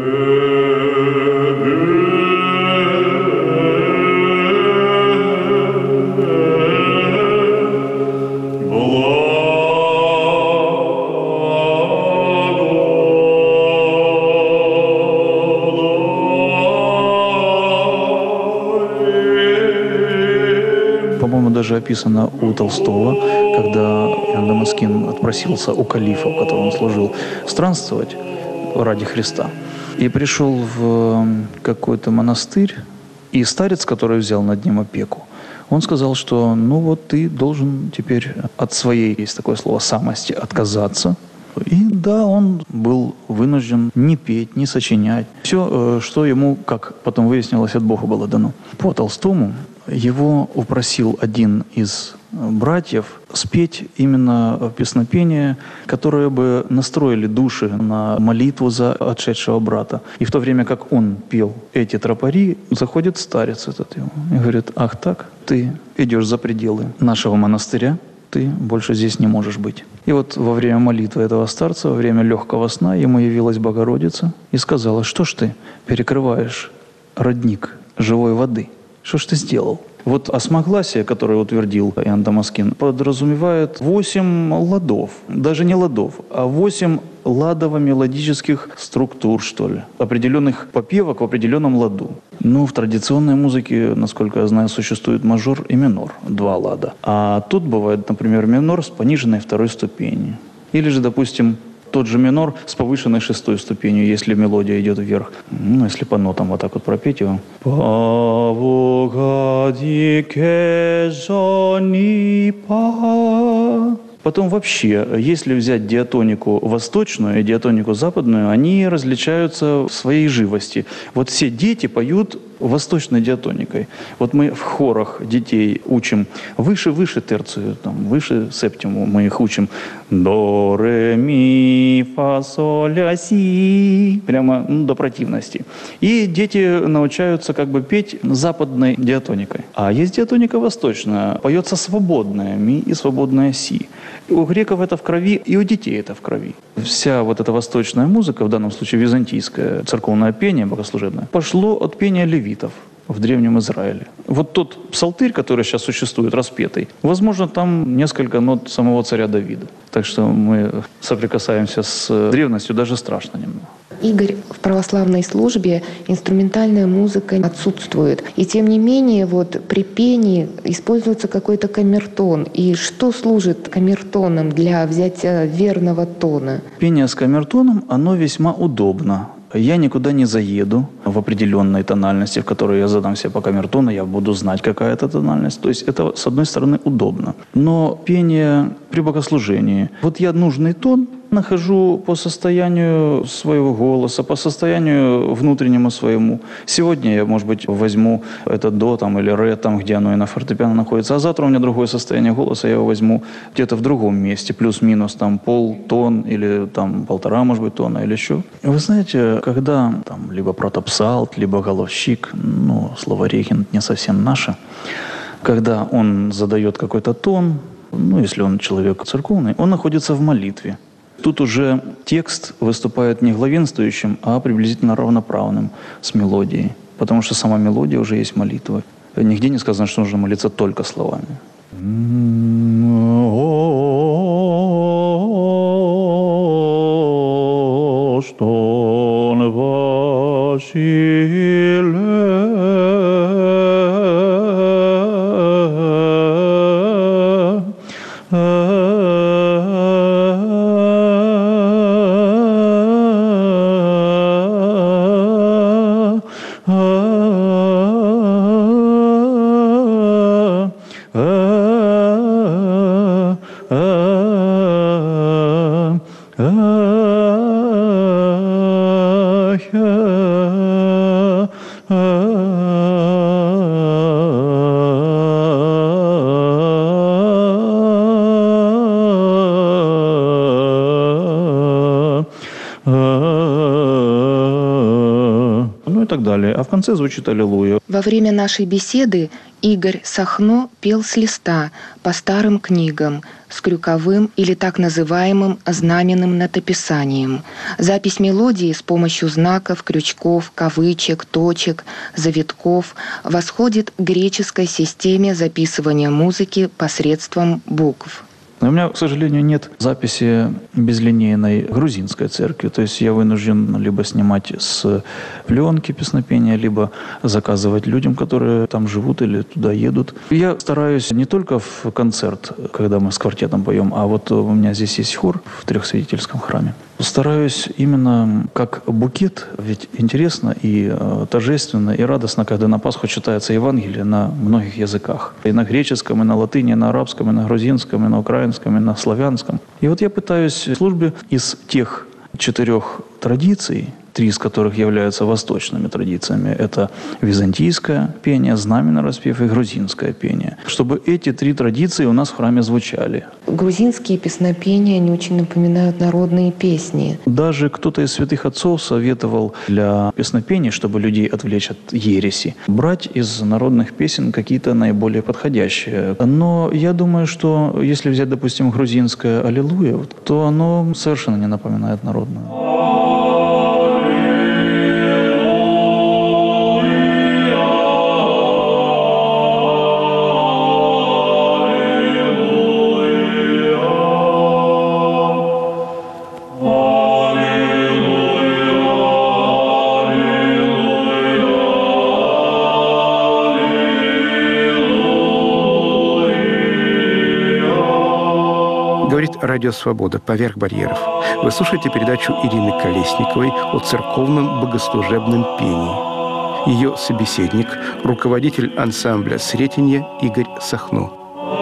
Speaker 3: Даже описано у Толстого, когда Иоанн Дамаскин отпросился у калифа, в котором он служил, странствовать ради Христа. И пришел в какой-то монастырь, и старец, который взял над ним опеку, он сказал, что ну вот ты должен теперь от своей, есть такое слово, самости отказаться. И да, он был вынужден не петь, не сочинять. Все, что ему, как потом выяснилось, от Бога было дано. По Толстому его упросил один из братьев спеть именно песнопение, которое бы настроили души на молитву за отшедшего брата. И в то время как он пел эти тропари, заходит старец этот его и говорит: ах так, ты идешь за пределы нашего монастыря, ты больше здесь не можешь быть. И вот во время молитвы этого старца, во время легкого сна, ему явилась Богородица и сказала: что ж ты перекрываешь родник живой воды? Что ж ты сделал? Вот осмогласие, которое утвердил Иоанн Дамаскин, подразумевает 8 ладов. Даже не ладов, а 8 ладово-мелодических структур, что ли. Определенных попевок в определенном ладу. Ну, в традиционной музыке, насколько я знаю, существует мажор и минор. 2 лада. А тут бывает, например, минор с пониженной 2-й ступенью. Или же, допустим, тот же минор с повышенной 6-й ступенью, если мелодия идет вверх. Ну, если по нотам вот так вот пропеть его. Потом вообще, если взять диатонику восточную и диатонику западную, они различаются в своей живости. Вот все дети поют восточной диатоникой. Вот мы в хорах детей учим выше терцию, там, выше септиму, мы их учим до, ре, ми, фа, соль, ля, си, прямо до противности. И дети научаются как бы петь западной диатоникой. А есть диатоника восточная, поется свободная ми и свободная си. У греков это в крови, и у детей это в крови. Вся вот эта восточная музыка, в данном случае византийское церковное пение богослужебное, пошло от пения левитов в Древнем Израиле. Вот тот псалтырь, который сейчас существует, распетый, возможно, там несколько нот самого царя Давида. Так что мы соприкасаемся с древностью, даже страшно немного.
Speaker 21: Игорь, в православной службе инструментальная музыка отсутствует. И тем не менее, вот при пении используется какой-то камертон. И что служит камертоном для взятия верного тона?
Speaker 3: Пение с камертоном, оно весьма удобно. Я никуда не заеду в определенной тональности, в которой я задам себе по камертону, я буду знать, какая это тональность. То есть это, с одной стороны, удобно. Но пение при богослужении. Вот я нужный тон нахожу по состоянию своего голоса, по состоянию внутреннему своему. Сегодня я, может быть, возьму это до там, или ре, там, где оно и на фортепиано находится, а завтра у меня другое состояние голоса, я его возьму где-то в другом месте, плюс-минус там полтон или там 1,5, может быть, тона или еще. Вы знаете, когда там либо протопсалт, либо головщик, ну, слово регент не совсем наше, когда он задает какой-то тон, ну, если он человек церковный, он находится в молитве. Тут уже текст выступает не главенствующим, а приблизительно равноправным с мелодией. Потому что сама мелодия уже есть молитва. Нигде не сказано, что нужно молиться только словами. далее. А в конце звучит «Аллилуйя».
Speaker 21: Во время нашей беседы Игорь Сахно пел с листа по старым книгам с крюковым или так называемым знаменным нотописанием. Запись мелодии с помощью знаков, крючков, кавычек, точек, завитков восходит к греческой системе записывания музыки посредством букв.
Speaker 3: Но у меня, к сожалению, нет записи безлинейной грузинской церкви. То есть я вынужден либо снимать с пленки песнопения, либо заказывать людям, которые там живут или туда едут. Я стараюсь не только в концерт, когда мы с квартетом поем, а вот у меня здесь есть хор в Трехсвятительском храме. Стараюсь именно как букет, ведь интересно и торжественно, и радостно, когда на Пасху читается Евангелие на многих языках. И на греческом, и на латыни, и на арабском, и на грузинском, и на украинском, и на славянском. И вот я пытаюсь в службе из тех 4 традиций, 3 из которых являются восточными традициями, это византийское пение, знаменный распев и грузинское пение, чтобы эти 3 традиции у нас в храме звучали.
Speaker 21: Грузинские песнопения, они очень напоминают народные песни.
Speaker 3: Даже кто-то из святых отцов советовал для песнопений, чтобы людей отвлечь от ереси, брать из народных песен какие-то наиболее подходящие. Но я думаю, что если взять, допустим, грузинское «Аллилуйя», то оно совершенно не напоминает народное.
Speaker 2: Радио «Свобода. Поверх барьеров». Вы слушаете передачу Ирины Колесниковой о церковном богослужебном пении. Ее собеседник – руководитель ансамбля «Сретенье» Игорь Сахно.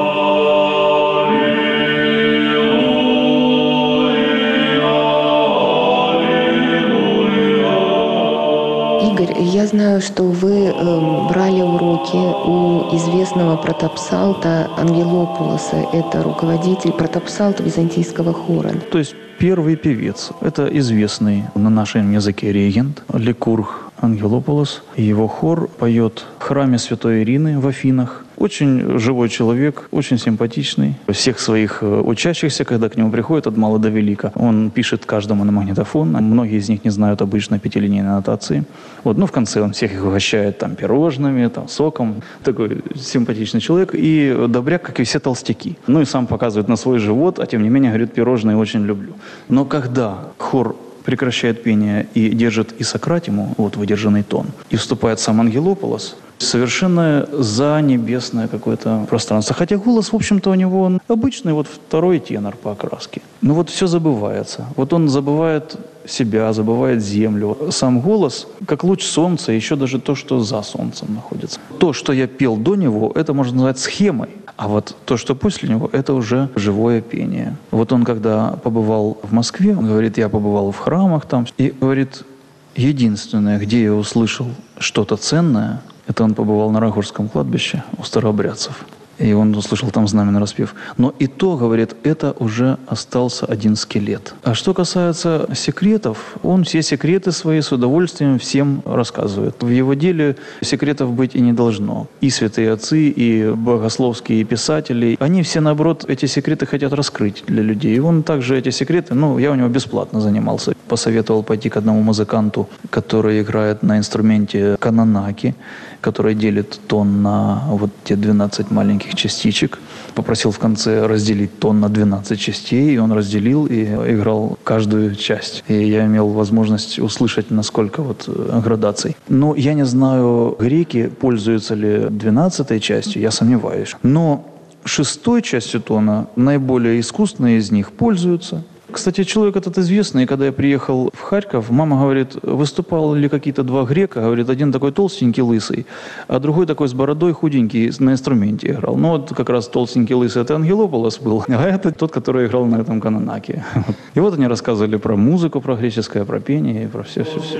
Speaker 21: Игорь, я знаю, что вы брали уроки у известного протопсалта Ангелопулоса. Это руководитель протопсалта византийского хора.
Speaker 3: То есть первый певец. Это известный на нашем языке регент Ликург Ангелопулос. И его хор поет в храме Святой Ирины в Афинах. Очень живой человек, очень симпатичный. Всех своих учащихся, когда к нему приходят от мала до велика, он пишет каждому на магнитофон. Многие из них не знают обычной 5-линейной нотации. Вот, в конце он всех их угощает там пирожными, там соком. Такой симпатичный человек и добряк, как и все толстяки. И сам показывает на свой живот, а тем не менее говорит, пирожные очень люблю. Но когда хор прекращает пение и держит Исократиму, выдержанный тон, и вступает сам Ангелопулос, совершенно занебесное какое-то пространство. Хотя голос, в общем-то, у него он обычный, второй тенор по окраске. Но все забывается. Он забывает себя, забывает землю. Сам голос, как луч солнца, еще даже то, что за солнцем находится. То, что я пел до него, это можно назвать схемой. А то, что после него, это уже живое пение. Он, когда побывал в Москве, он говорит, я побывал в храмах там, и говорит, единственное, где я услышал что-то ценное, это он побывал на Рагурском кладбище у старообрядцев. И он услышал там знаменный распев. Но и то, говорит, это уже остался один скелет. А что касается секретов, он все секреты свои с удовольствием всем рассказывает. В его деле секретов быть и не должно. И святые отцы, и богословские писатели, они все, наоборот, эти секреты хотят раскрыть для людей. И он также эти секреты, я у него бесплатно занимался. Посоветовал пойти к одному музыканту, который играет на инструменте канонаки, который делит тон на те 12 маленьких частичек. Попросил в конце разделить тон на 12 частей, и он разделил и играл каждую часть. И я имел возможность услышать, насколько градаций. Но я не знаю, греки пользуются ли 12-й частью, я сомневаюсь. Но 6-й частью тона наиболее искусные из них пользуются. Кстати, человек этот известный, и когда я приехал в Харьков, мама говорит, выступали ли какие-то 2 грека, говорит, один такой толстенький, лысый, а другой такой с бородой, худенький, на инструменте играл. Как раз толстенький, лысый, это Ангелопулос был, а это тот, который играл на этом канонаке. И они рассказывали про музыку, про греческое, про пение и про все-все-все.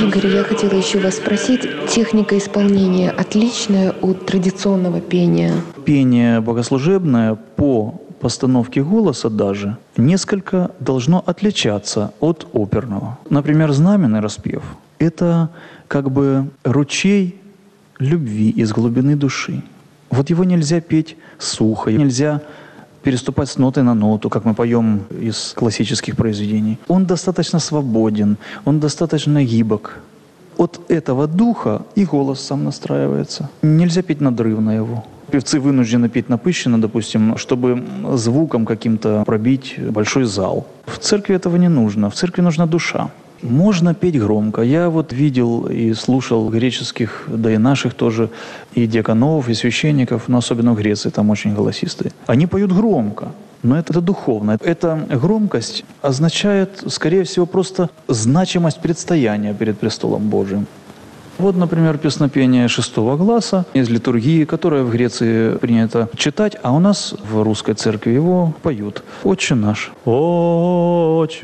Speaker 21: Игорь, я хотела еще вас спросить, техника исполнения отличная от традиционного пения?
Speaker 3: Пение богослужебное по постановке голоса даже несколько должно отличаться от оперного. Например, знаменный распев – это как бы ручей любви из глубины души. Вот его нельзя петь сухо, нельзя переступать с ноты на ноту, как мы поем из классических произведений. Он достаточно свободен, он достаточно гибок. От этого духа и голос сам настраивается. Нельзя петь надрывно его. Певцы вынуждены петь напыщенно, допустим, чтобы звуком каким-то пробить большой зал. В церкви этого не нужно, в церкви нужна душа. Можно петь громко. Я вот видел и слушал греческих, да и наших тоже, и диаконов, и священников, но особенно в Греции, там очень голосистые. Они поют громко, но это духовно. Эта громкость означает, скорее всего, просто значимость предстояния перед престолом Божиим. Вот, например, песнопение 6-го гласа из литургии, которое в Греции принято читать, а у нас в русской церкви его поют. «Отче наш». «Отче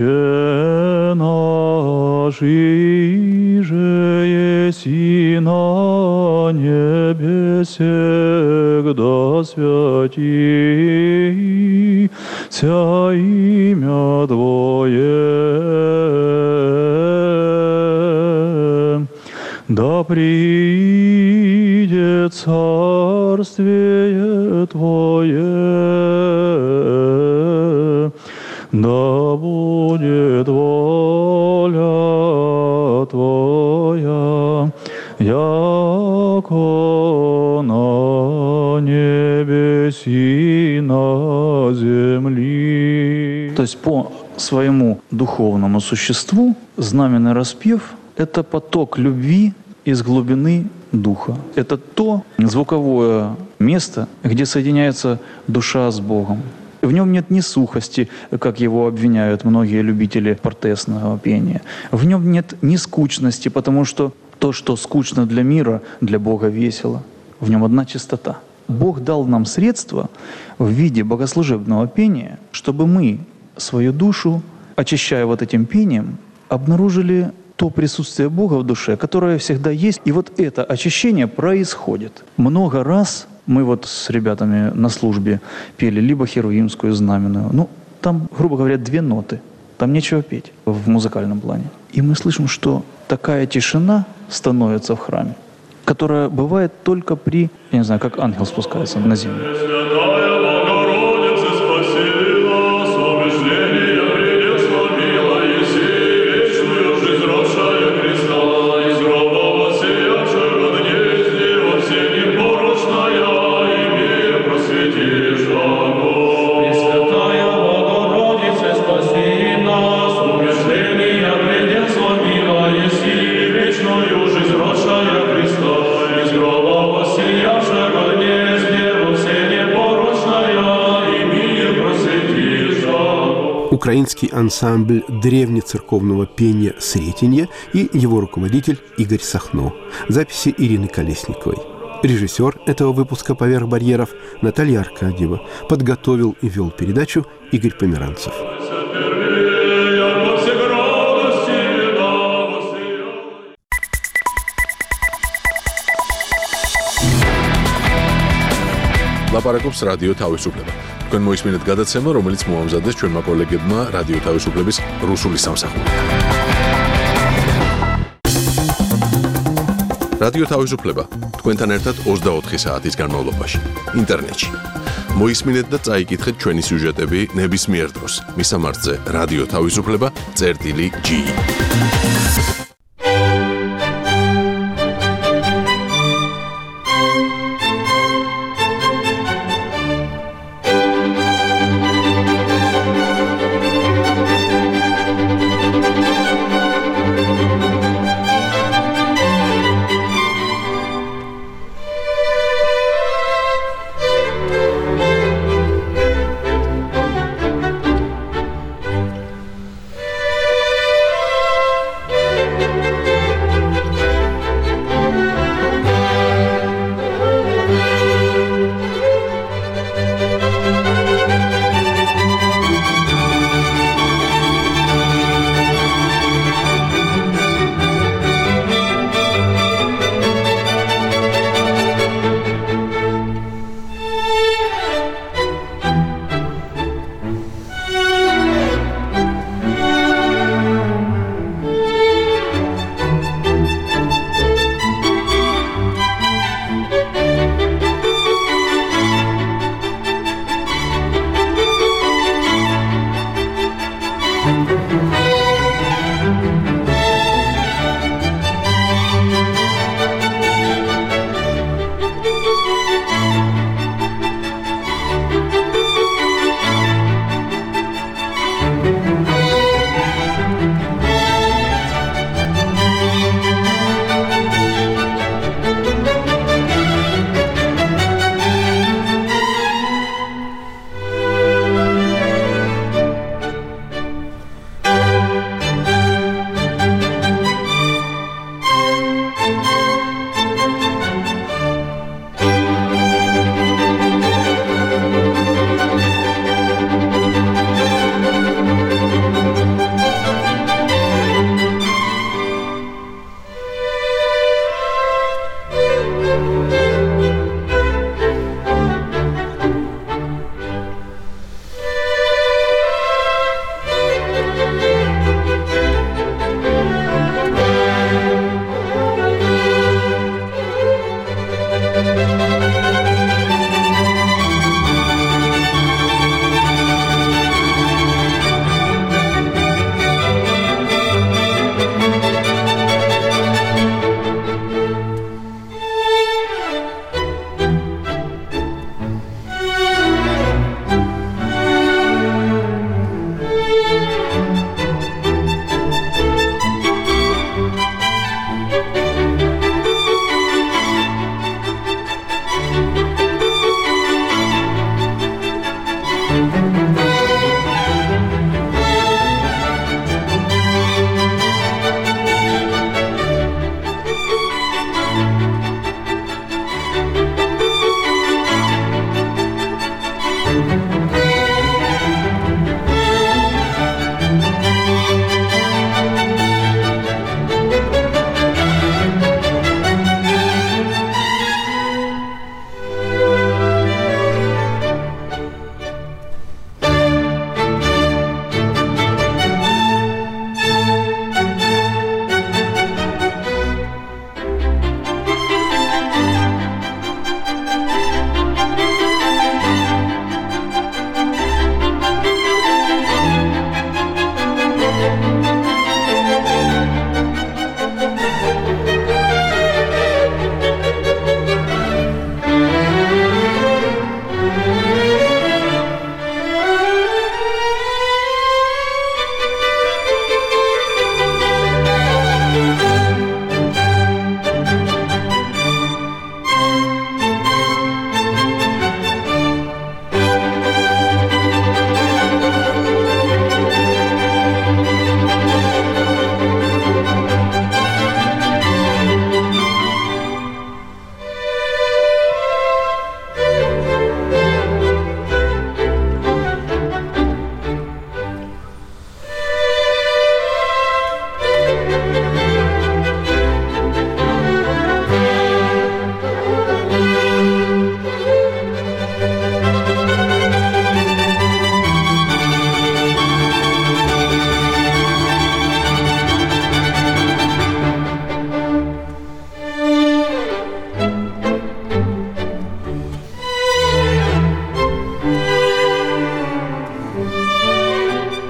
Speaker 3: наш, иже еси на небесе, да святится имя Твое, да придет царствие Твое, да будет воля Твоя, яко на небеси на земли». То есть по своему духовному существу знаменный распев – это поток любви из глубины духа. Это то звуковое место, где соединяется душа с Богом. В нем нет ни сухости, как его обвиняют многие любители портесного пения. В нем нет ни скучности, потому что то, что скучно для мира, для Бога весело. В нем одна чистота. Бог дал нам средства в виде богослужебного пения, чтобы мы свою душу, очищая вот этим пением, обнаружили то присутствие Бога в душе, которое всегда есть. И вот это очищение происходит. Много раз мы вот с ребятами на службе пели либо херувимскую знаменную. Ну, там, грубо говоря, 2 ноты. Там нечего петь в музыкальном плане. И мы слышим, что такая тишина становится в храме, которая бывает только при, я не знаю, как ангел спускается на землю.
Speaker 2: Украинский ансамбль древнецерковного пения «Сретенье» и его руководитель Игорь Сахно. Записи Ирины Колесниковой. Режиссер этого выпуска «Поверх барьеров» Наталья Аркадьева. Подготовил и вел передачу Игорь Померанцев.
Speaker 1: ლაპარაკობს რადიო თავისუფლება. თქვენ მოისმინეთ გადაცემა, რომელიც მოამზადეს ჩვენმა კოლეგებმა რადიო თავისუფლების რუსული სამსახურიდან. რადიო თავისუფლება თქვენთან ერთად 24 საათის განმავლობაში ინტერნეტში. მოისმინეთ და წაიკითხეთ ჩვენი სიუჟეტები ნებისმიერ დროს. მისამართზე რადიო თავისუფლება.gi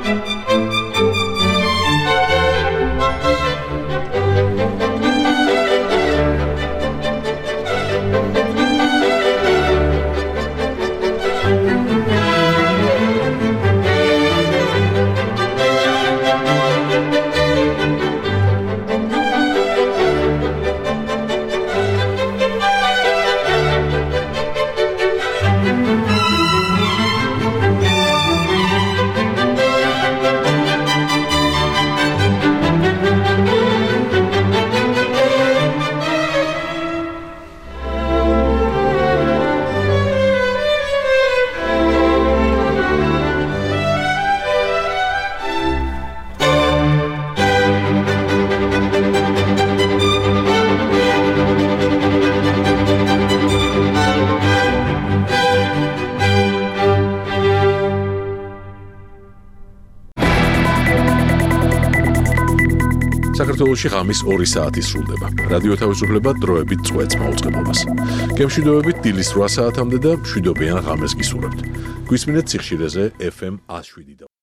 Speaker 1: საქართველოში ღამის 2 საათი სრულდება. რადიო თავისუფლება დროებით წვეთს მაუწყებლობას. გემშვიდობებით დილის 8 საათამდე და მშვიდობიან ღამეს გისურვებთ. გვისმინეთ სიხშირეზე FM 107.